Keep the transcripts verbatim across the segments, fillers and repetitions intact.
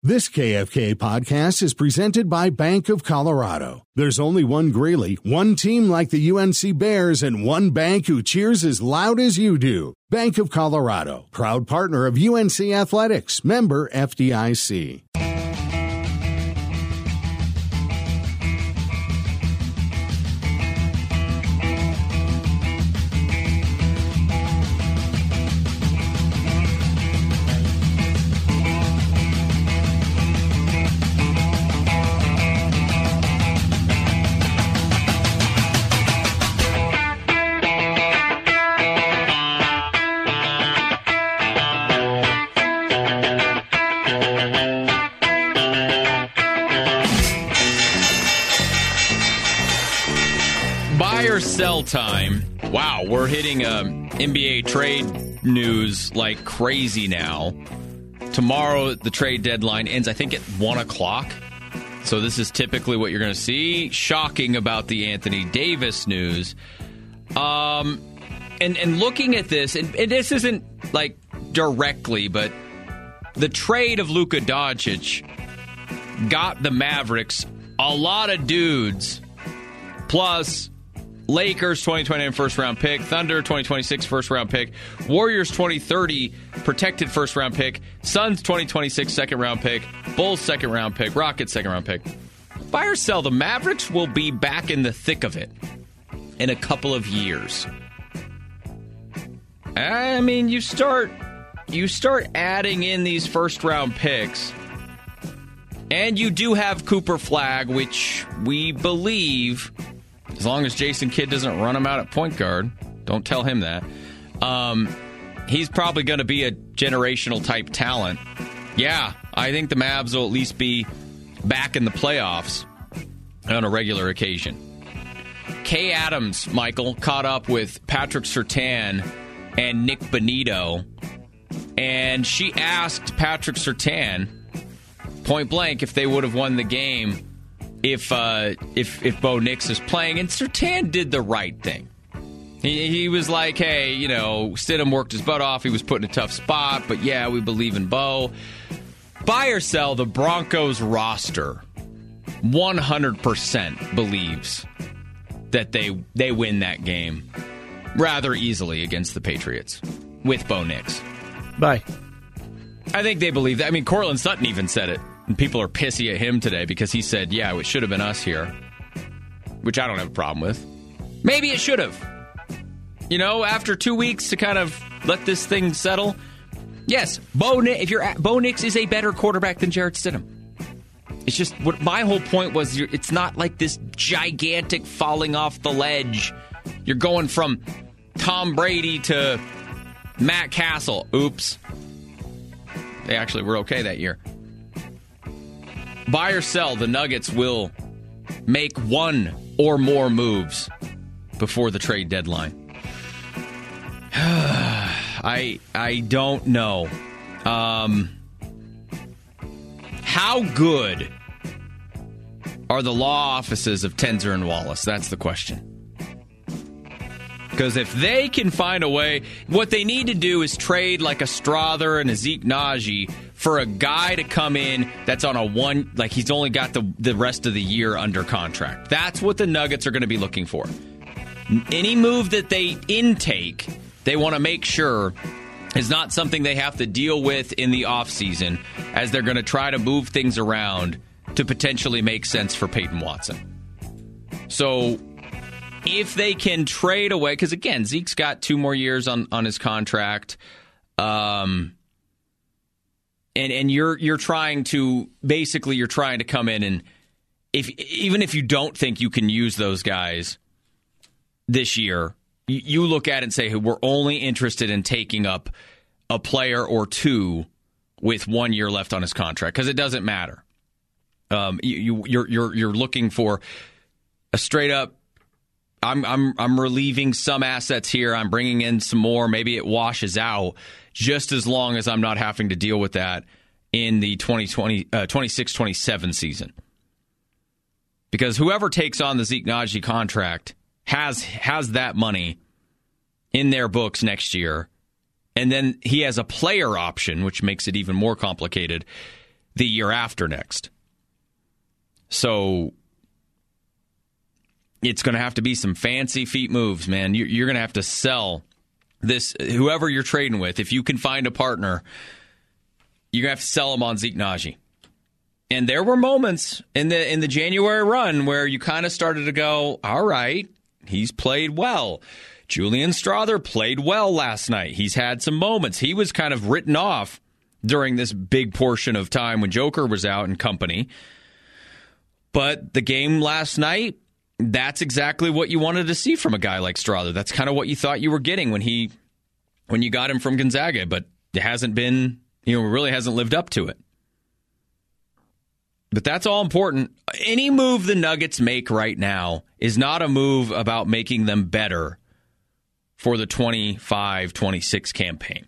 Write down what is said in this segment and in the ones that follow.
This K F K podcast is presented by Bank of Colorado. There's only one Greeley, one team like the U N C Bears, and one bank who cheers as loud as you do. Bank of Colorado, proud partner of U N C Athletics, member F D I C. Sell time. Wow, we're hitting um, N B A trade news like crazy now. Tomorrow, the trade deadline ends, I think, at one o'clock. So this is typically what you're going to see. Shocking about the Anthony Davis news. Um, and, and looking at this, and, and this isn't like directly, but the trade of Luka Doncic got the Mavericks a lot of dudes, plus Lakers twenty twenty-nine first round pick, Thunder twenty twenty-six first round pick, Warriors twenty thirty protected first round pick, Suns twenty twenty-six second round pick, Bulls second round pick, Rockets second round pick. Buy or sell, the Mavericks will be back in the thick of it in a couple of years. I mean, you start you start adding in these first round picks, and you do have Cooper Flagg, which we believe, as long as Jason Kidd doesn't run him out at point guard, don't tell him that, um, he's probably going to be a generational type talent. Yeah, I think the Mavs will at least be back in the playoffs on a regular occasion. Kay Adams, Michael, caught up with Patrick Surtain and Nick Bonito, and she asked Patrick Surtain point blank if they would have won the game if uh, if if Bo Nix is playing, and Surtain did the right thing. He, he was like, hey, you know, Stidham worked his butt off. He was put in a tough spot, but yeah, we believe in Bo. Buy or sell, the Broncos roster one hundred percent believes that they they win that game rather easily against the Patriots with Bo Nix. Bye. I think they believe that. I mean, Cortland Sutton even said it. And people are pissy at him today because he said, yeah, it should have been us here, which I don't have a problem with. Maybe it should have. You know, after two weeks to kind of let this thing settle. Yes, Bo Nix, if you're at, Bo Nix is a better quarterback than Jarrett Stidham. It's just what my whole point was. It's not like this gigantic falling off the ledge. You're going from Tom Brady to Matt Castle. Oops. They actually were okay that year. Buy or sell, the Nuggets will make one or more moves before the trade deadline. I I don't know. Um, how good are the law offices of Tenzer and Wallace? That's the question. Because if they can find a way, what they need to do is trade like a Strother and a Zeke Naji for a guy to come in that's on a one, like he's only got the, the rest of the year under contract. That's what the Nuggets are going to be looking for. Any move that they intake, they want to make sure is not something they have to deal with in the offseason as they're going to try to move things around to potentially make sense for Peyton Watson. So if they can trade away, because again, Zeke's got two more years on, on his contract, um, and and you're you're trying to basically you're trying to come in and if even if you don't think you can use those guys this year, you, you look at it and say, hey, we're only interested in taking up a player or two with one year left on his contract because it doesn't matter. Um, you, you you're you're you're looking for a straight up. I'm I'm I'm relieving some assets here. I'm bringing in some more. Maybe it washes out just as long as I'm not having to deal with that in the twenty twenty, uh, twenty-six twenty-seven season. Because whoever takes on the Zeke Naji contract has has that money in their books next year. And then he has a player option, which makes it even more complicated, the year after next. So it's going to have to be some fancy feet moves, man. You're going to have to sell this, whoever you're trading with. If you can find a partner, you're going to have to sell them on Zeke Nnaji. And there were moments in the in the January run where you kind of started to go, all right, he's played well. Julian Strawther played well last night. He's had some moments. He was kind of written off during this big portion of time when Joker was out and company. But the game last night, that's exactly what you wanted to see from a guy like Strawther. That's kind of what you thought you were getting when he when you got him from Gonzaga, but it hasn't been, you know, really hasn't lived up to it. But that's all important. Any move the Nuggets make right now is not a move about making them better for the twenty-five twenty-six campaign.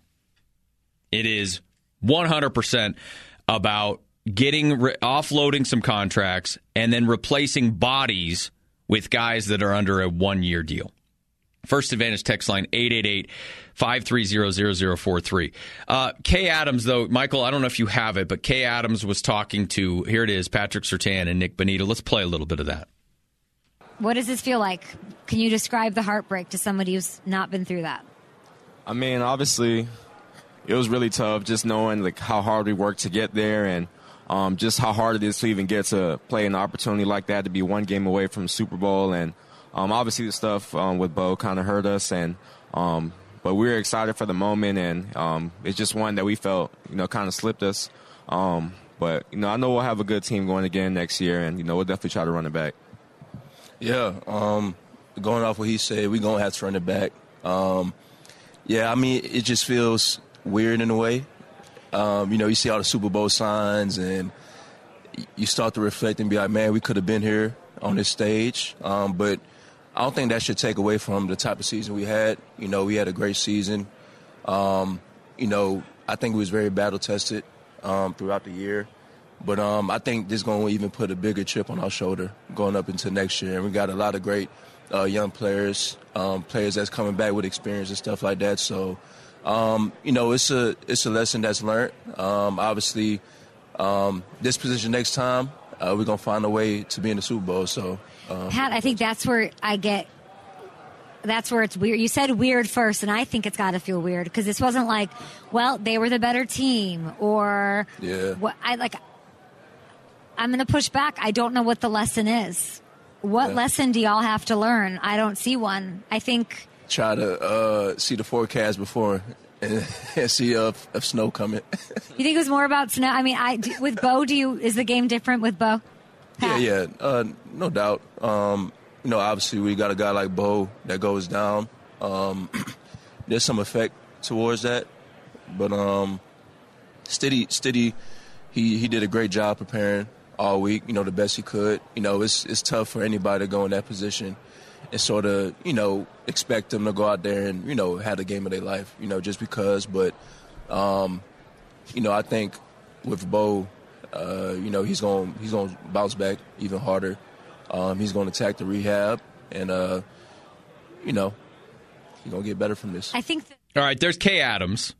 It is one hundred percent about getting re- offloading some contracts and then replacing bodies with guys that are under a one-year deal. First Advantage text line eight eight eight, five three zero, zero zero four three. Uh, Kay Adams, though, Michael, I don't know if you have it, but Kay Adams was talking to, here it is, Patrick Surtain and Nick Bonito. Let's play a little bit of that. What does this feel like? Can you describe the heartbreak to somebody who's not been through that? I mean, obviously, it was really tough just knowing like how hard we worked to get there and um, just how hard it is to even get to play an opportunity like that, to be one game away from the Super Bowl. And Um, obviously, the stuff um, with Bo kind of hurt us, and um, but we were excited for the moment, and um, it's just one that we felt, you know, kind of slipped us. Um, but, you know, I know we'll have a good team going again next year, and, you know, we'll definitely try to run it back. Yeah, um, going off what he said, we're going to have to run it back. Um, yeah, I mean, it just feels weird in a way. Um, you know, you see all the Super Bowl signs, and you start to reflect and be like, man, we could have been here on this stage, um, but I don't think that should take away from the type of season we had. You know, we had a great season. Um, you know, I think we was very battle-tested um, throughout the year. But um, I think this is going to even put a bigger chip on our shoulder going up into next year. And we got a lot of great uh, young players, um, players that's coming back with experience and stuff like that. So, um, you know, it's a it's a lesson that's learned. Um, obviously, um, this position next time, uh, we're going to find a way to be in the Super Bowl. So. Um, Pat, I think that's where I get, that's where it's weird. You said weird first, and I think it's got to feel weird because this wasn't like, well, they were the better team, or yeah. what. I like. I'm going to push back. I don't know what the lesson is. What yeah. lesson do y'all have to learn? I don't see one. I think try to uh, see the forecast before and, and see if, if snow coming. You think it was more about snow? I mean, I with Bo, do you is the game different with Bo? Yeah, yeah, uh, no doubt. Um, you know, obviously we got a guy like Bo that goes down. Um, there's some effect towards that, but um, Stiddy, Stiddy, he he did a great job preparing all week. You know, the best he could. You know, it's it's tough for anybody to go in that position and sort of, you know, expect them to go out there and, you know, have the game of their life. You know, just because. But um, you know, I think with Bo. Uh, you know, he's going he's going to bounce back even harder. Um, he's going to attack the rehab, and, uh, you know, he's going to get better from this. I think. Th- All right, there's Kay Adams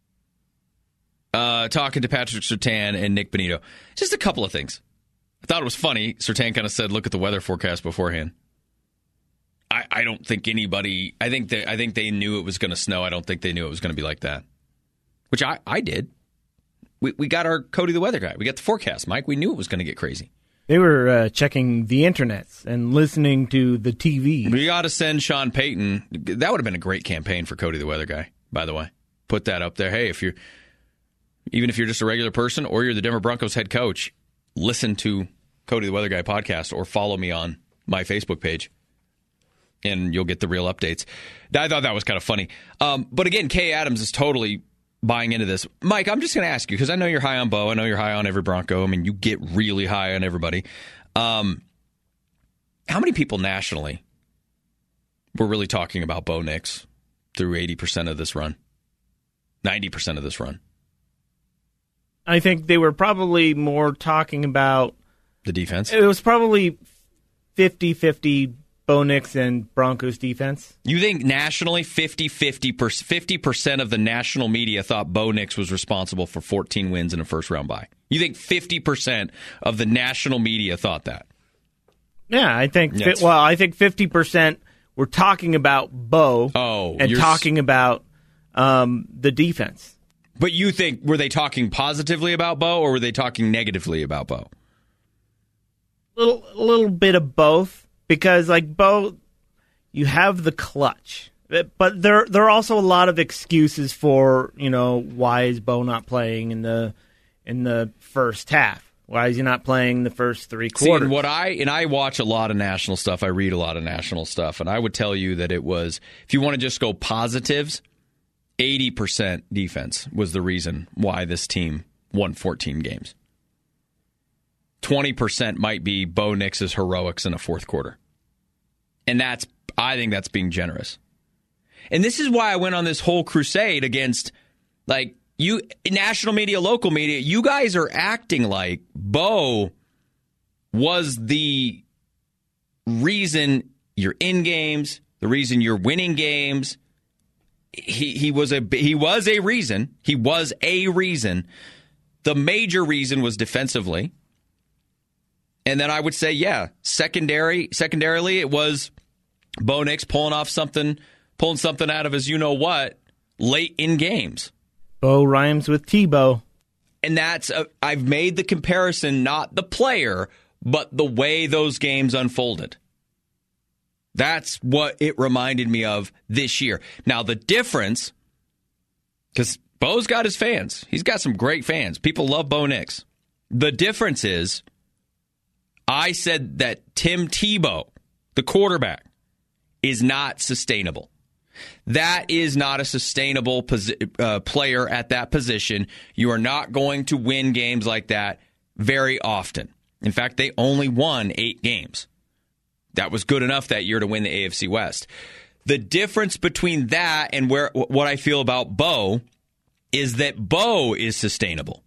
uh, talking to Patrick Surtain and Nick Bonito. Just a couple of things. I thought it was funny. Surtain kind of said, look at the weather forecast beforehand. I, I don't think anybody – I think they, I think they knew it was going to snow. I don't think they knew it was going to be like that, which I, I did. We we got our Cody the Weather Guy. We got the forecast, Mike. We knew it was going to get crazy. They were uh, checking the internet and listening to the T V. We got to send Sean Payton. That would have been a great campaign for Cody the Weather Guy, by the way. Put that up there. Hey, if you're even if you're just a regular person or you're the Denver Broncos head coach, listen to Cody the Weather Guy podcast or follow me on my Facebook page, and you'll get the real updates. I thought that was kind of funny. Um, but again, Kay Adams is totally buying into this. Mike, I'm just going to ask you, because I know you're high on Bo. I know you're high on every Bronco. I mean, you get really high on everybody. Um, how many people nationally were really talking about Bo Nix through eighty percent of this run? ninety percent of this run? I think they were probably more talking about the defense. It was probably fifty-fifty Bo Nix and Broncos defense? You think nationally, fifty-fifty, fifty percent of the national media thought Bo Nix was responsible for fourteen wins in a first-round bye? You think fifty percent of the national media thought that? Yeah, I think, Yeah, well, I think fifty percent were talking about Bo oh, and talking about um, the defense. But you think, were they talking positively about Bo, or were they talking negatively about Bo? Little, a little bit of both. Because, like, Bo, you have the clutch. But there there are also a lot of excuses for, you know, why is Bo not playing in the in the first half? Why is he not playing the first three quarters? See, and what I and I watch a lot of national stuff. I read a lot of national stuff. And I would tell you that it was, if you want to just go positives, eighty percent defense was the reason why this team won fourteen games. twenty percent might be Bo Nix's heroics in a fourth quarter. And that's, I think that's being generous. And this is why I went on this whole crusade against, like, you, national media, local media, you guys are acting like Bo was the reason you're in games, the reason you're winning games. He he was a he was a reason. He was a reason. The major reason was defensively. And then I would say, yeah, secondary, secondarily, it was Bo Nix pulling off something, pulling something out of his you-know-what late in games. Bo rhymes with Tebow. And that's, a, I've made the comparison, not the player, but the way those games unfolded. That's what it reminded me of this year. Now, the difference, because Bo's got his fans. He's got some great fans. People love Bo Nix. The difference is, I said that Tim Tebow, the quarterback, is not sustainable. That is not a sustainable posi- uh, player at that position. You are not going to win games like that very often. In fact, they only won eight games. That was good enough that year to win the A F C West. The difference between that and where what I feel about Bo is that Bo is sustainable.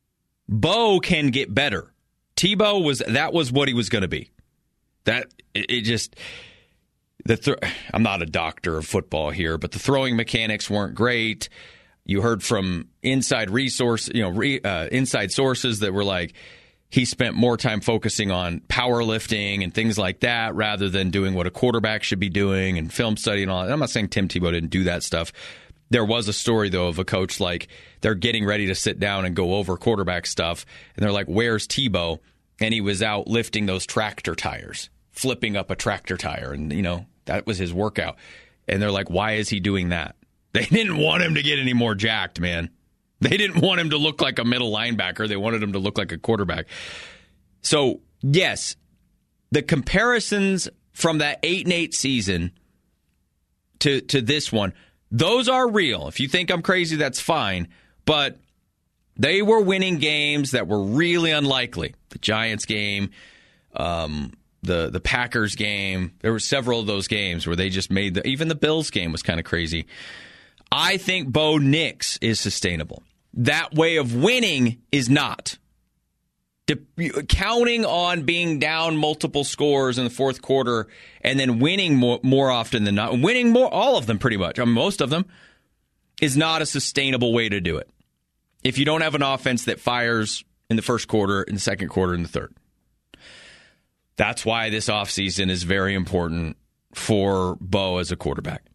Bo can get better. Tebow was that was what he was going to be. That it, it just the th- I'm not a doctor of football here, but the throwing mechanics weren't great. You heard from inside resource, you know, re, uh, inside sources that were like he spent more time focusing on powerlifting and things like that rather than doing what a quarterback should be doing and film study and all that. I'm not saying Tim Tebow didn't do that stuff. There was a story, though, of a coach like they're getting ready to sit down and go over quarterback stuff. And they're like, where's Tebow? And he was out lifting those tractor tires, flipping up a tractor tire. And, you know, that was his workout. And they're like, why is he doing that? They didn't want him to get any more jacked, man. They didn't want him to look like a middle linebacker. They wanted him to look like a quarterback. So, yes, the comparisons from that eight and eight season to, to this one, those are real. If you think I'm crazy, that's fine. But they were winning games that were really unlikely. The Giants game, um, the the Packers game. There were several of those games where they just made the. Even the Bills game was kind of crazy. I think Bo Nix is sustainable. That way of winning is not. De- counting on being down multiple scores in the fourth quarter and then winning more, more often than not, winning more, all of them pretty much, I mean, most of them, is not a sustainable way to do it. If you don't have an offense that fires in the first quarter, in the second quarter, in the third. That's why this offseason is very important for Bo as a quarterback.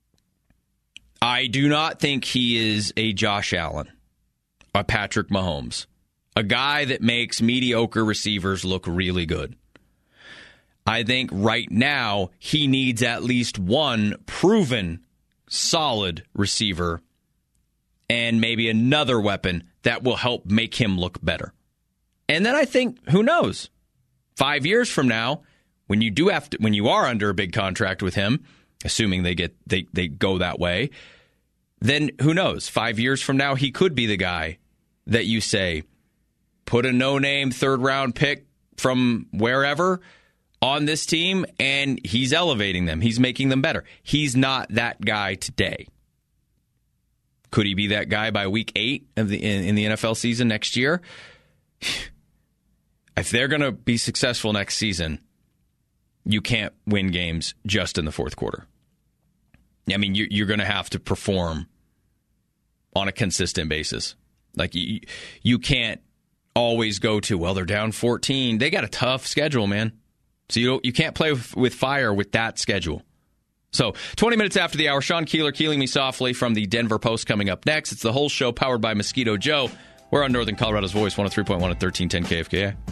I do not think he is a Josh Allen, a Patrick Mahomes, a guy that makes mediocre receivers look really good. I think right now he needs at least one proven solid receiver and maybe another weapon that will help make him look better. And then I think, who knows, five years from now, when you do have to, when you are under a big contract with him, assuming they get they, they go that way, then who knows, five years from now, he could be the guy that you say, put a no-name third-round pick from wherever on this team, and he's elevating them. He's making them better. He's not that guy today. Could he be that guy by week eight of the in, in the N F L season next year? If they're going to be successful next season, you can't win games just in the fourth quarter. I mean, you, you're going to have to perform on a consistent basis. Like, you, you can't always go to, well, they're down fourteen. They got a tough schedule, man. So you don't, you can't play with, with fire with that schedule. So twenty minutes after the hour, Sean Keeler, Keeling Me Softly from the Denver Post coming up next. It's the whole show powered by Mosquito Joe. We're on Northern Colorado's Voice, one oh three point one at thirteen ten K F K A.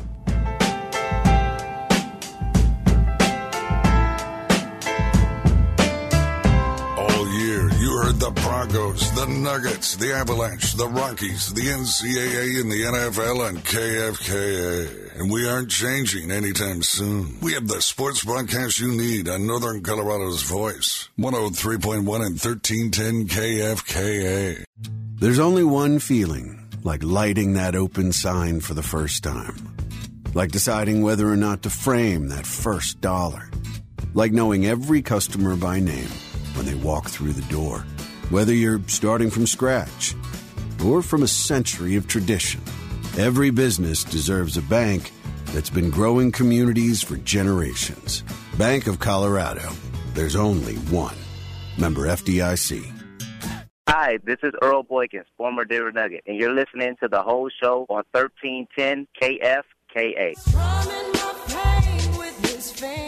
The Broncos, the Nuggets, the Avalanche, the Rockies, the N C double A and the N F L on K F K A. And we aren't changing anytime soon. We have the sports broadcast you need on Northern Colorado's Voice, one oh three point one and thirteen ten K F K A. There's only one feeling, like lighting that open sign for the first time. Like deciding whether or not to frame that first dollar. Like knowing every customer by name when they walk through the door. Whether you're starting from scratch or from a century of tradition, every business deserves a bank that's been growing communities for generations. Bank of Colorado. There's only one. Member F D I C. Hi, this is Earl Boykins, former Denver Nugget, and you're listening to the whole show on thirteen ten K F K A. Running my pain with his fingers.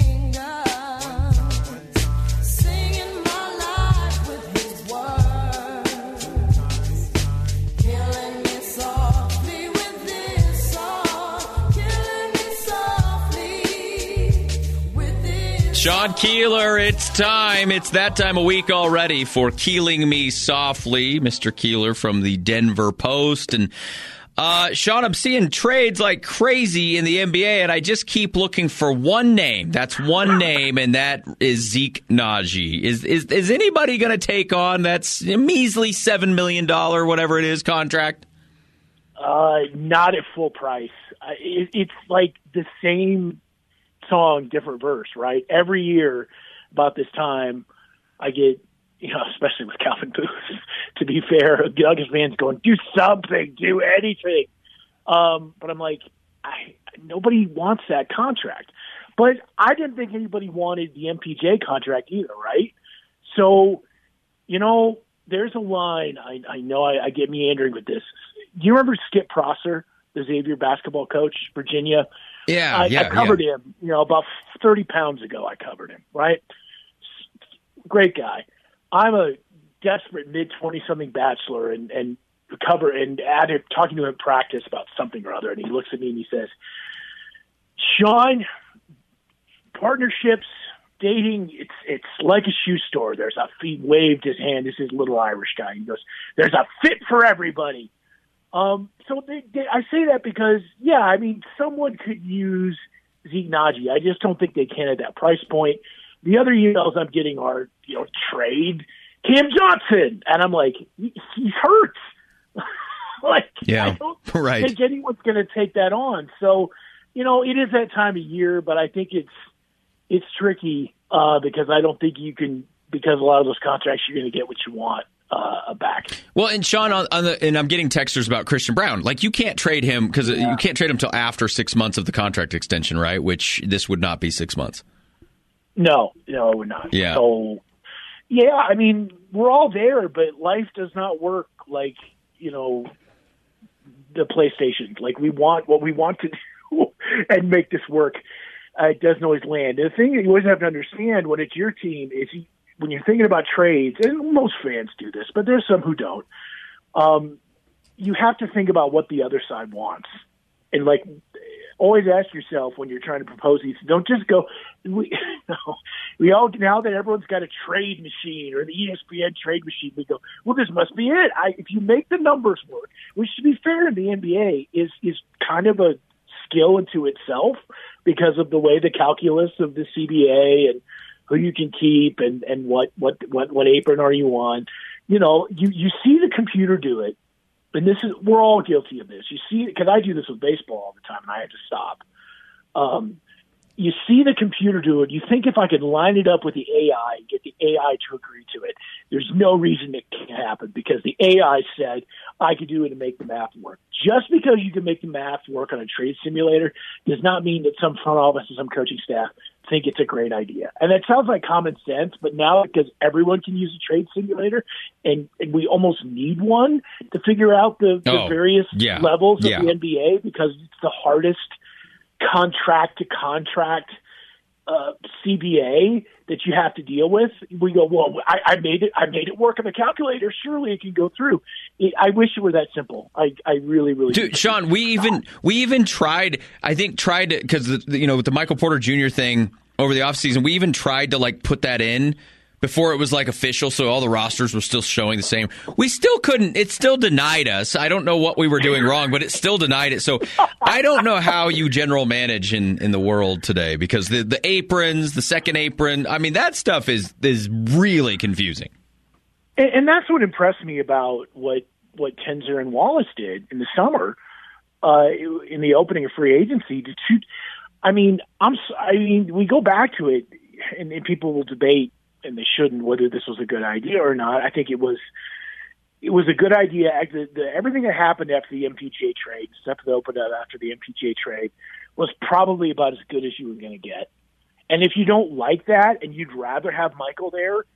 Sean Keeler, it's time. It's that time of week already for Keeling Me Softly. Mister Keeler from the Denver Post. And uh, Sean, I'm seeing trades like crazy in the N B A, and I just keep looking for one name. That's one name, and that is Zeke Nnaji. Is is is anybody going to take on that measly seven million dollars, whatever it is, contract? Uh, not at full price. Uh, it, it's like the same song, different verse, right? Every year about this time, I get, you know, especially with Calvin Booth, to be fair, Nuggets fans going, do something, do anything. Um, but I'm like, I, nobody wants that contract. But I didn't think anybody wanted the M P J contract either, right? So, you know, there's a line, I, I know I, I get meandering with this. Do you remember Skip Prosser, the Xavier basketball coach, Virginia? Yeah, I, yeah, I covered yeah. him, you know, about thirty pounds ago. I covered him, right? Great guy. I'm a desperate mid twenty something bachelor, and and cover and added talking to him in practice about something or other, and he looks at me and he says, "Sean, partnerships, dating, it's it's like a shoe store. There's a." He waved his hand. This is a little Irish guy. He goes, "There's a fit for everybody." Um, so they, they, I say that because, yeah, I mean, someone could use Zeke Nnaji. I just don't think they can at that price point. The other emails I'm getting are, you know, trade Cam Johnson. And I'm like, he, he's hurt. like, yeah, I don't right. think anyone's going to take that on. So, you know, it is that time of year, but I think it's, it's tricky uh, because I don't think you can, because a lot of those contracts, you're going to get what you want. Uh, back. Well, and Sean, on, on the and I'm getting texters about Christian Braun. Like, you can't trade him because yeah. you can't trade him till after six months of the contract extension, right? Which this would not be six months. No, no, it would not. Yeah. So, yeah, I mean, we're all there, but life does not work like, you know, the PlayStation. Like, we want what we want to do and make this work. Uh, it doesn't always land. The thing that you always have to understand when it's your team is you, when you're thinking about trades, and most fans do this, but there's some who don't, um, you have to think about what the other side wants. And, like, always ask yourself when you're trying to propose these, don't just go, we, no, we all, now that everyone's got a trade machine or the E S P N trade machine, we go, well, this must be it. I, if you make the numbers work, which, to be fair in the N B A, is, is kind of a skill into itself because of the way the calculus of the C B A and who you can keep and, and what, what, what, what apron are you on? You know, you, you see the computer do it, and this is, we're all guilty of this. You see, because I do this with baseball all the time, and I have to stop. Um, you see the computer do it. You think if I could line it up with the A I and get the A I to agree to it, there's no reason it can't happen because the A I said I could do it and make the math work. Just because you can make the math work on a trade simulator does not mean that some front office and some coaching staff think it's a great idea. And it sounds like common sense, but now because everyone can use a trade simulator and, and we almost need one to figure out the, the oh, various yeah, levels of yeah. the N B A because it's the hardest contract to contract uh, C B A that you have to deal with. We go, well, I, I made it. I made it work on the calculator. Surely it can go through. It, I wish it were that simple. I, I really, really. Dude, Sean, we even we even tried. I think tried to because you know with the Michael Porter Junior thing over the offseason, we even tried to like put that in before it was like official, so all the rosters were still showing the same. We still couldn't. It still denied us. I don't know what we were doing wrong, but it still denied it. So I don't know how you general manage in, in the world today because the, the aprons, the second apron, I mean, that stuff is is really confusing. And, and that's what impressed me about what what Tenzer and Wallace did in the summer uh, in the opening of free agency. To, I mean, I'm. I mean, we go back to it, and, and people will debate. And they shouldn't, whether this was a good idea or not. I think it was it was a good idea. The, the, everything that happened after the M P J trade, stuff that opened up after the M P J trade, was probably about as good as you were going to get. And if you don't like that and you'd rather have Michael there,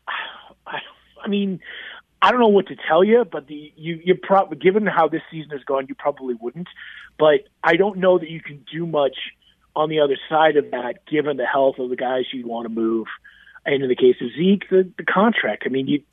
I, I mean, I don't know what to tell you, but the you you probably, given how this season has gone, you probably wouldn't. But I don't know that you can do much on the other side of that, given the health of the guys you want to move. And in the case of Zeke, the, the contract. I mean, you,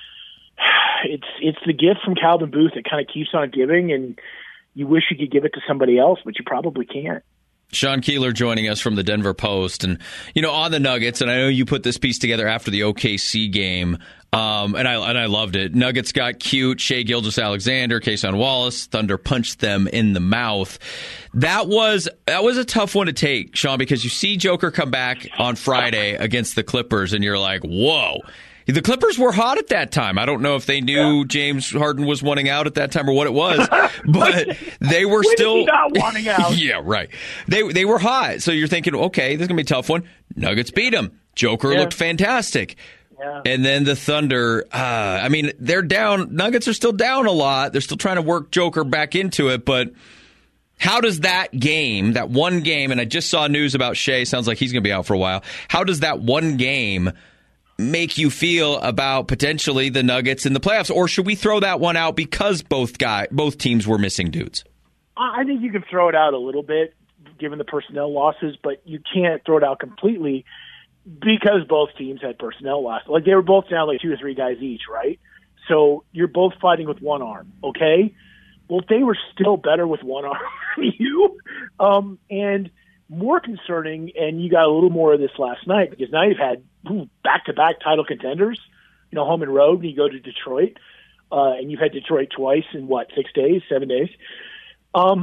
it's it's the gift from Calvin Booth that kind of keeps on giving, and you wish you could give it to somebody else, but you probably can't. Sean Keeler joining us from the Denver Post. And, you know, on the Nuggets, and I know you put this piece together after the O K C game, um, and I and I loved it. Nuggets got cute. Shai Gilgeous-Alexander, Kason Wallace, Thunder punched them in the mouth. That was that was a tough one to take, Sean, because you see Joker come back on Friday against the Clippers, and you're like, whoa. The Clippers were hot at that time. I don't know if they knew James Harden was wanting out at that time or what it was, but they were when still is he not wanting out. Yeah, right. They they were hot. So you're thinking, okay, this is gonna be a tough one. Nuggets beat them. Joker yeah. looked fantastic. Yeah. And then the Thunder, uh, I mean, they're down. Nuggets are still down a lot. They're still trying to work Joker back into it, but how does that game, that one game, and I just saw news about Shai, sounds like he's going to be out for a while. How does that one game make you feel about potentially the Nuggets in the playoffs, or should we throw that one out because both guy, both teams were missing dudes? I think you can throw it out a little bit given the personnel losses, but you can't throw it out completely because both teams had personnel losses. Like they were both down like two or three guys each, right? So you're both fighting with one arm, okay? Well, they were still better with one arm than you. Um, and more concerning, and you got a little more of this last night because now you've had ooh, back-to-back title contenders, you know, home and road, and you go to Detroit, uh, and you've had Detroit twice in, what, six days, seven days? Um,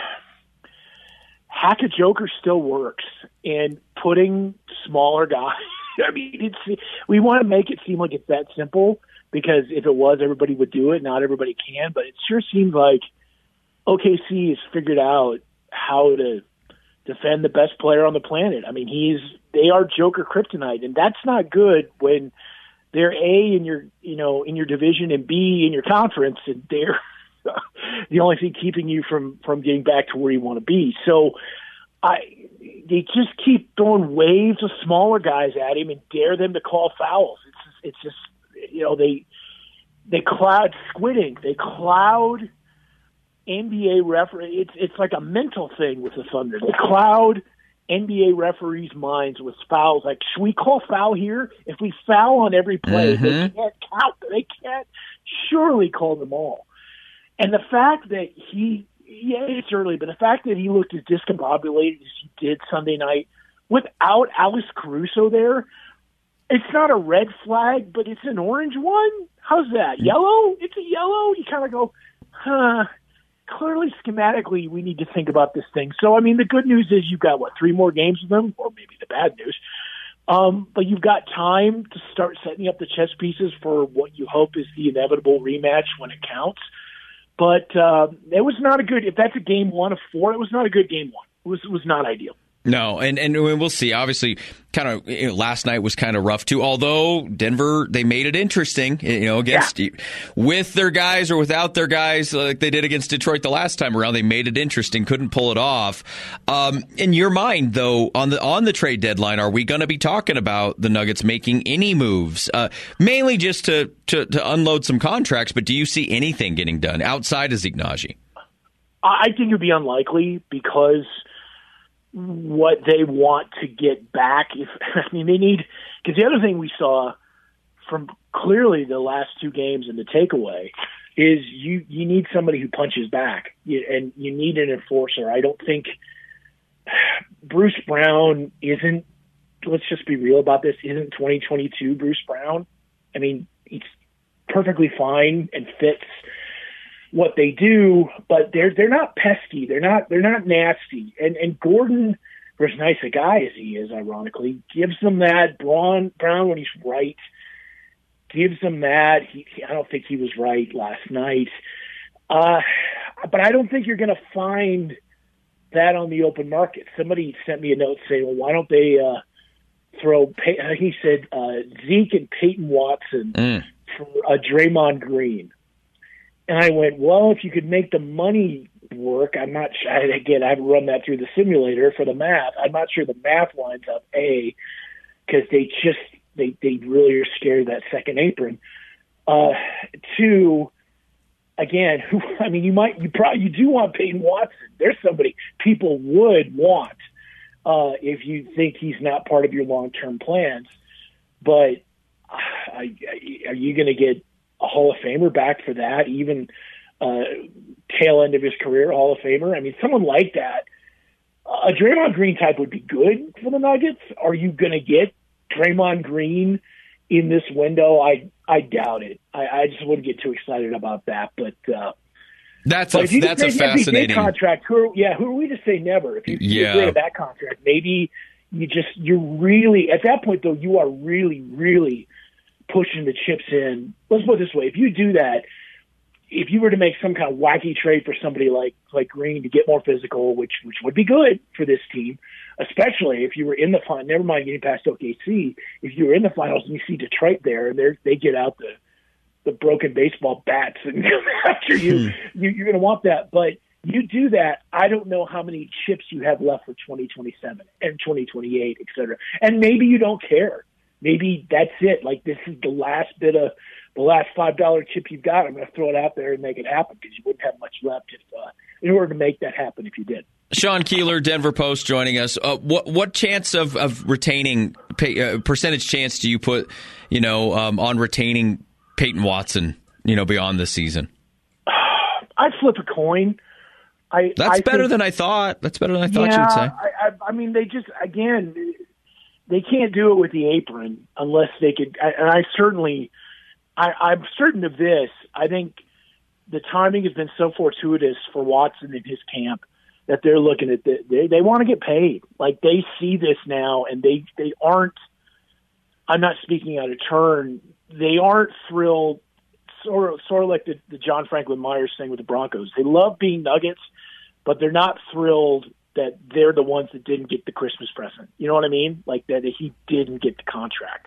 Hack a Joker still works, and putting smaller guys, I mean, it's we want to make it seem like it's that simple because if it was, everybody would do it. Not everybody can, but it sure seems like O K C has figured out how to defend the best player on the planet. I mean, he's they are Joker kryptonite, and that's not good when they're A in your you know in your division and B in your conference, and they're the only thing keeping you from from getting back to where you want to be. So, I they just keep throwing waves of smaller guys at him and dare them to call fouls. It's it's just you know they they cloud squidding, they cloud N B A referee. It's it's like a mental thing with the Thunder. They cloud N B A referees' minds with fouls. Like, should we call foul here? If we foul on every play, mm-hmm. they can't count. They can't surely call them all. And the fact that he, yeah, it's early, but the fact that he looked as discombobulated as he did Sunday night without Alex Caruso there, it's not a red flag, but it's an orange one. How's that? Yellow? It's a yellow. You kind of go, huh. Clearly, schematically, we need to think about this thing. So, I mean, the good news is you've got, what, three more games with them? Or maybe the bad news. Um, but you've got time to start setting up the chess pieces for what you hope is the inevitable rematch when it counts. But uh, it was not a good – if that's a game one of four, it was not a good game one. It was, it was not ideal. No, and, and we'll see. Obviously, kind of you know, last night was kind of rough too. Although Denver, they made it interesting, you know, against yeah. with their guys or without their guys, like they did against Detroit the last time around. They made it interesting, couldn't pull it off. Um, in your mind, though, on the on the trade deadline, are we going to be talking about the Nuggets making any moves, uh, mainly just to, to to unload some contracts? But do you see anything getting done outside of Zeke Nnaji? I think it would be unlikely because what they want to get back. If I mean, they need, because the other thing we saw from clearly the last two games and the takeaway is you, you need somebody who punches back, you, and you need an enforcer. I don't think Bruce Brown isn't, let's just be real about this, isn't twenty twenty-two Bruce Brown. I mean, he's perfectly fine and fits what they do, but they're they're not pesky. They're not they're not nasty. And and Gordon, for as nice a guy as he is, ironically, gives them that. Braun Brown, when he's right, gives them that. He, I don't think he was right last night, uh, but I don't think you're going to find that on the open market. Somebody sent me a note saying, "Well, why don't they uh, throw?" Pey-? He said uh, Zeke and Peyton Watson mm. for uh, Draymond Green. And I went, well, if you could make the money work, I'm not sure. Again, I haven't run that through the simulator for the math. I'm not sure the math lines up, A, because they just, they, they really are scared of that second apron. Uh, two, again, who, I mean, you might, you probably, you do want Peyton Watson. There's somebody people would want uh, if you think he's not part of your long-term plans. But uh, I, I, are you going to get a Hall of Famer back for that, even uh, tail end of his career Hall of Famer? I mean, someone like that, a Draymond Green type would be good for the Nuggets. Are you going to get Draymond Green in this window? I I doubt it. I, I just wouldn't get too excited about that. But uh, that's but a that's a fascinating contract. Who are, yeah, who are we to say never? If you yeah. agree to that contract, maybe you just you're really at that point though. You are really really pushing the chips in. Let's put it this way. If you do that, if you were to make some kind of wacky trade for somebody like, like Green to get more physical, which, which would be good for this team, especially if you were in the final, never mind getting past O K C, if you were in the finals and you see Detroit there and they they get out the, the broken baseball bats and come after you, hmm. you you're going to want that. But you do that, I don't know how many chips you have left for twenty twenty-seven and twenty twenty-eight, et cetera. And maybe you don't care. Maybe that's it. Like, this is the last bit of the last five dollar chip you've got. I'm going to throw it out there and make it happen because you wouldn't have much left if, uh, in order to make that happen if you did. Sean Keeler, Denver Post, joining us. Uh, what what chance of, of retaining, pay, uh, percentage chance do you put, you know, um, on retaining Peyton Watson, you know, beyond this season? I'd flip a coin. I, That's I better think, than I thought. That's better than I thought yeah, you would say. I, I, I mean, they just, again, they can't do it with the apron unless they could. And I certainly, I, I'm certain of this. I think the timing has been so fortuitous for Watson and his camp that they're looking at the, they they want to get paid. Like, they see this now, and they they aren't. I'm not speaking out of turn. They aren't thrilled. Sort of, sort of like the, the John Franklin Myers thing with the Broncos. They love being Nuggets, but they're not thrilled that they're the ones that didn't get the Christmas present. You know what I mean? Like, that he didn't get the contract.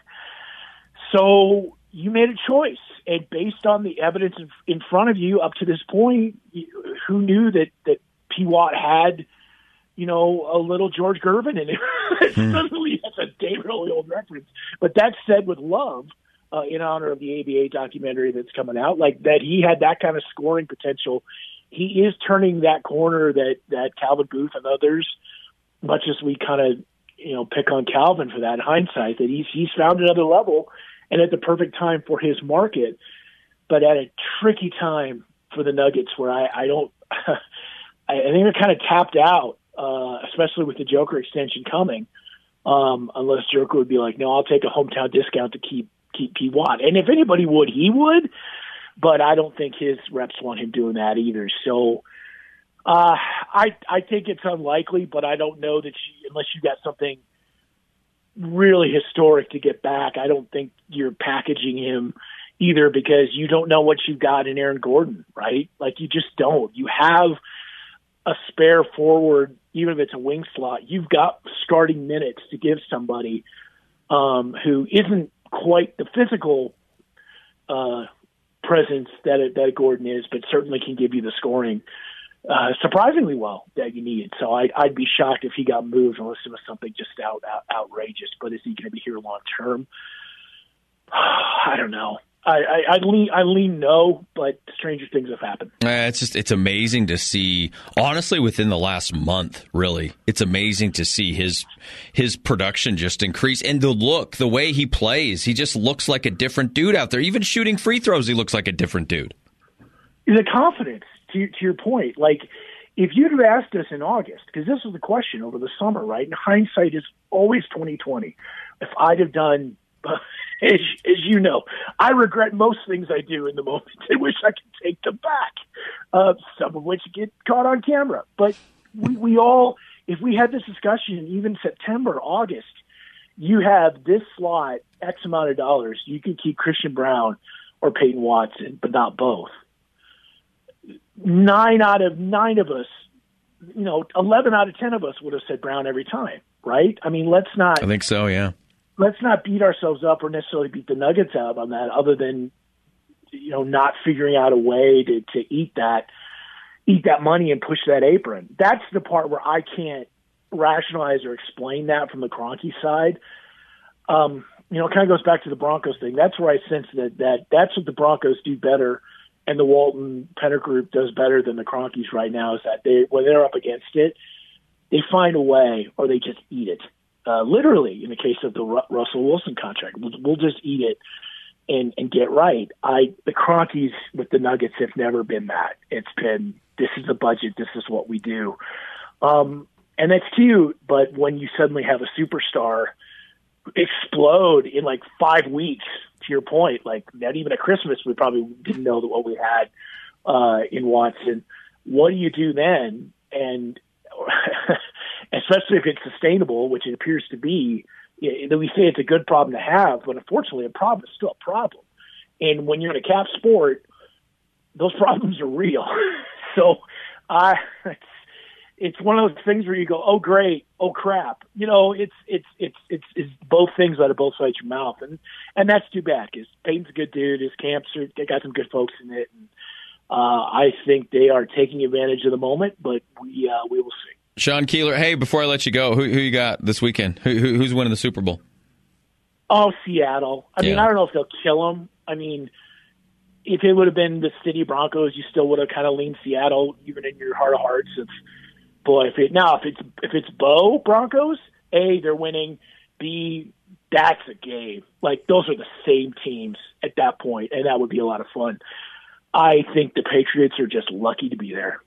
So you made a choice. And based on the evidence in front of you up to this point, who knew that, that P. Watt had, you know, a little George Gervin in it? Hmm. Suddenly that's a day really old reference. But that's said with love, uh, in honor of the A B A documentary that's coming out, like that he had that kind of scoring potential. He is turning that corner that, that Calvin Booth and others, much as we kind of, you know, pick on Calvin for that in hindsight, that he's, he's found another level and at the perfect time for his market, but at a tricky time for the Nuggets where I, I don't, I think they're kind of tapped out, uh, especially with the Joker extension coming, um, unless Joker would be like, no, I'll take a hometown discount to keep, keep P. Watt. And if anybody would, he would. But I don't think his reps want him doing that either. So uh, I I think it's unlikely, but I don't know that you, unless you got something really historic to get back, I don't think you're packaging him either because you don't know what you've got in Aaron Gordon, right? Like, you just don't. You have a spare forward, even if it's a wing slot, you've got starting minutes to give somebody um, who isn't quite the physical uh, presence that it, that Gordon is, but certainly can give you the scoring uh, surprisingly well that you need. So I, I'd be shocked if he got moved unless it was something just out, out outrageous. But is he going to be here long term? I don't know. I, I, I lean I lean no, but stranger things have happened. Uh, it's just it's amazing to see. Honestly, within the last month, really, it's amazing to see his his production just increase, and the look, the way he plays, he just looks like a different dude out there. Even shooting free throws, he looks like a different dude. The confidence, to to your point, like if you'd have asked us in August, because this was the question over the summer, right? And hindsight is always twenty twenty. If I'd have done. As, as you know, I regret most things I do in the moment. I wish I could take them back, uh, some of which get caught on camera. But we, we all, if we had this discussion even September, August, you have this slot, X amount of dollars, you can keep Christian Braun or Peyton Watson, but not both. Nine out of nine of us, you know, eleven out of ten of us would have said Braun every time, right? I mean, let's not. I think so, yeah. Let's not beat ourselves up or necessarily beat the Nuggets out on that, other than, you know, not figuring out a way to, to eat that, eat that money and push that apron. That's the part where I can't rationalize or explain that from the Kroenke side. Um, you know, it kind of goes back to the Broncos thing. That's where I sense that, that that's what the Broncos do better, and the Walton Penner Group does better than the Kroenkes right now, is that they, when they're up against it, they find a way or they just eat it. Uh, literally, in the case of the Ru- Russell Wilson contract, we'll, we'll just eat it and, and get right. I the Kroenkes with the Nuggets have never been that. It's been, this is the budget, this is what we do. Um, and that's cute, but when you suddenly have a superstar explode in like five weeks, to your point, like not even at Christmas, we probably didn't know that what we had uh, in Watson. What do you do then? And especially if it's sustainable, which it appears to be, then we say it's a good problem to have, but unfortunately a problem is still a problem. And when you're in a cap sport, those problems are real. so I, it's, it's one of those things where you go, oh, great, oh, crap. You know, it's it's it's it's, it's both things out of both sides of your mouth. And, and that's too bad because Peyton's a good dude. His camps, are, they got some good folks in it. And uh, I think they are taking advantage of the moment, but we uh, we will see. Sean Keeler, hey, before I let you go, who, who you got this weekend? Who, who, who's winning the Super Bowl? Oh, Seattle. I yeah. mean, I don't know if they'll kill them. I mean, if it would have been the City Broncos, you still would have kind of leaned Seattle, even in your heart of hearts. Of, boy, if it now if it's if it's Bo Broncos, A, they're winning. B, that's a game. Like those are the same teams at that point, and that would be a lot of fun. I think the Patriots are just lucky to be there.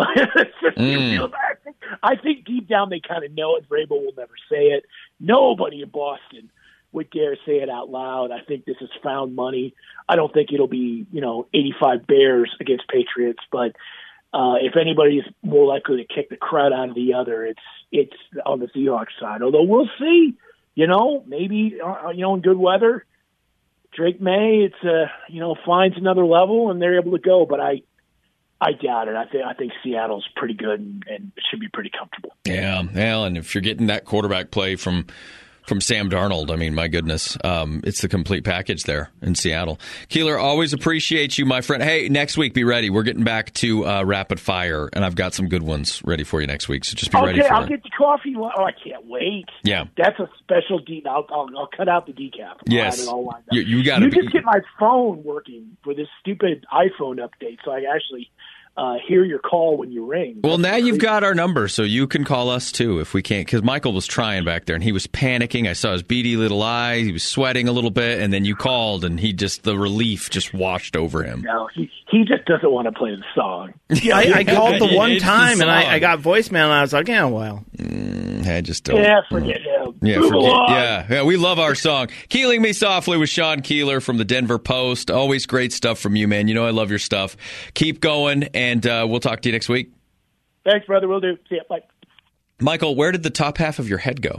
mm. I think deep down they kind of know it. Vrabel will never say it. Nobody in Boston would dare say it out loud. I think this is found money. I don't think it'll be, you know, eighty-five Bears against Patriots, but uh, if anybody's more likely to kick the crud out of the other, it's it's on the Seahawks side. Although we'll see, you know, maybe uh, you know in good weather, Drake May, it's uh, you know finds another level and they're able to go. But I. I doubt it. I think I think Seattle's pretty good and, and should be pretty comfortable. Yeah, well, and if you're getting that quarterback play from from Sam Darnold, I mean, my goodness, um, it's the complete package there in Seattle. Keeler, always appreciate you, my friend. Hey, next week, be ready. We're getting back to uh, rapid fire, and I've got some good ones ready for you next week. So just be okay, ready for I'll that. get the coffee. Oh, I can't wait. Yeah, that's a special deep. I'll, I'll I'll cut out the decaf. Yes, all lined up. you, you got You be- just get my phone working for this stupid iPhone update, so I actually. Uh, hear your call when you ring. Well, now you've got our number, so you can call us too if we can't. Because Michael was trying back there, and he was panicking. I saw his beady little eyes. He was sweating a little bit, and then you called, and he just the relief just washed over him. No, he he just doesn't want to play the song. Yeah, I, I called the one It's the time, and I, song. I got voicemail, and I was like, yeah, well. Mm, I just don't. Yeah, forget him. Yeah, Move forget, along. yeah, yeah. We love our song. Keeling Me Softly with Sean Keeler from the Denver Post. Always great stuff from you, man. You know I love your stuff. Keep going, and uh, we'll talk to you next week. Thanks, brother. We'll do. See ya. Bye. Michael, where did the top half of your head go?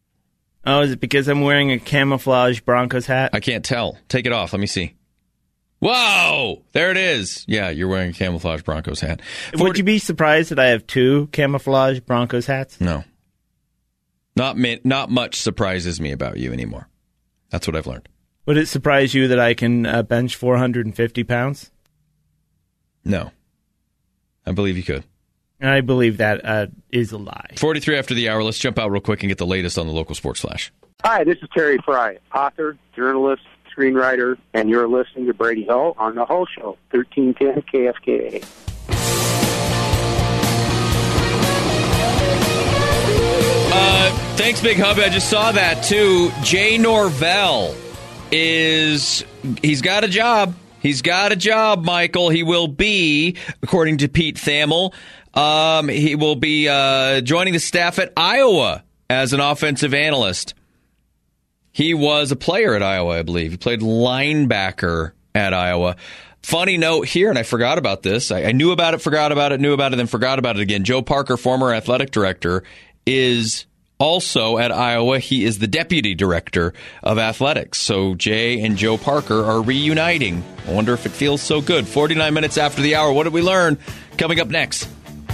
Oh, is it because I'm wearing a camouflage Broncos hat? I can't tell. Take it off. Let me see. Whoa! There it is. Yeah, you're wearing a camouflage Broncos hat. forty Would you be surprised that I have two camouflage Broncos hats? No. Not mi- not much surprises me about you anymore. That's what I've learned. Would it surprise you that I can uh, bench four hundred fifty pounds? No. I believe you could. I believe that uh, is a lie. forty-three after the hour. Let's jump out real quick and get the latest on the local sports flash. Hi, this is Terry Fry, author, journalist, screenwriter, and you're listening to Brady Hull on The Hull Show, thirteen ten K F K A. Uh, thanks, Big Hubby. I just saw that, too. Jay Norvell is... He's got a job. He's got a job, Michael. He will be, according to Pete Thamel, um, he will be uh, joining the staff at Iowa as an offensive analyst. He was a player at Iowa, I believe. He played linebacker at Iowa. Funny note here, and I forgot about this. I, I knew about it, forgot about it, knew about it, then forgot about it again. Joe Parker, former athletic director, is also at Iowa. He is the deputy director of athletics. So Jay and Joe Parker are reuniting. I wonder if it feels so good. forty-nine minutes after the hour. What did we learn? Coming up next.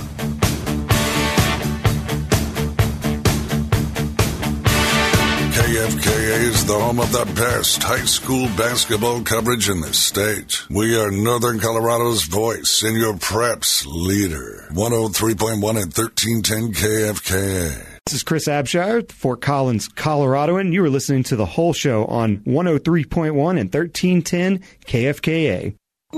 K F K A is the home of the best high school basketball coverage in the state. We are Northern Colorado's voice and your preps leader. one oh three point one and thirteen ten K F K A. This is Chris Abshire, Fort Collins, Colorado, and you are listening to The Whole Show on one oh three point one and thirteen ten K F K A.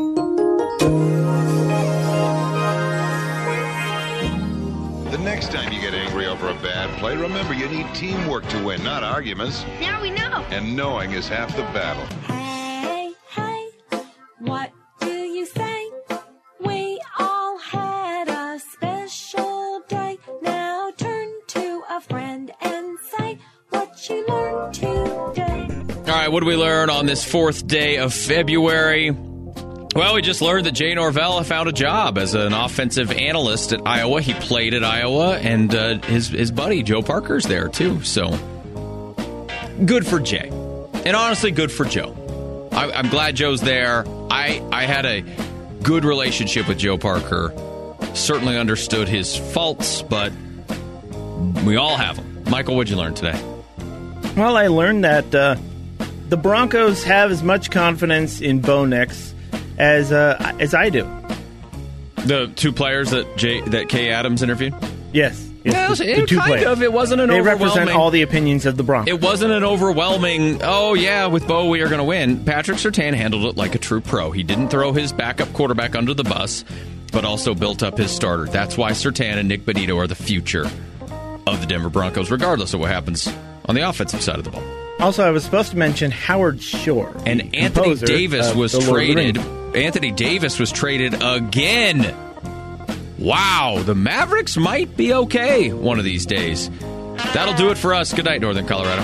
The next time you get angry over a bad play, remember you need teamwork to win, not arguments. Now we know. And knowing is half the battle. Hey, hey, what do you say? We all had a special day. Now turn to a friend and say what you learned today. All right, what did we learn on this fourth day of February? Well, we just learned that Jay Norvell found a job as an offensive analyst at Iowa. He played at Iowa, and uh, his his buddy Joe Parker's there too. So good for Jay, and honestly, good for Joe. I, I'm glad Joe's there. I I had a good relationship with Joe Parker. Certainly understood his faults, but we all have them. Michael, what'd you learn today? Well, I learned that uh, the Broncos have as much confidence in Bo Nix as uh, as I do. The two players that Jay, that Kay Adams interviewed? Yes. yes the, it, the two kind players. of. It wasn't an they overwhelming... They represent all the opinions of the Broncos. It wasn't an overwhelming, oh, yeah, with Bo, we are going to win. Patrick Surtain handled it like a true pro. He didn't throw his backup quarterback under the bus, but also built up his starter. That's why Surtain and Nick Benito are the future of the Denver Broncos, regardless of what happens on the offensive side of the ball. Also, I was supposed to mention Howard Shore. And Anthony Davis was traded. Anthony Davis was traded again. Wow, the Mavericks might be okay one of these days. That'll do it for us. Good night, Northern Colorado.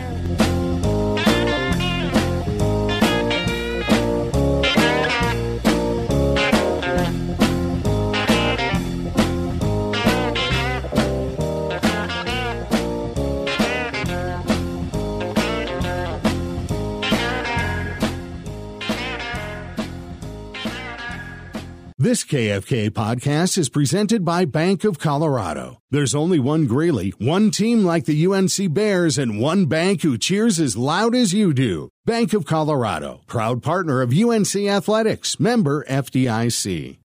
This K F K podcast is presented by Bank of Colorado. There's only one Greeley, one team like the U N C Bears, and one bank who cheers as loud as you do. Bank of Colorado, proud partner of U N C Athletics, member F D I C.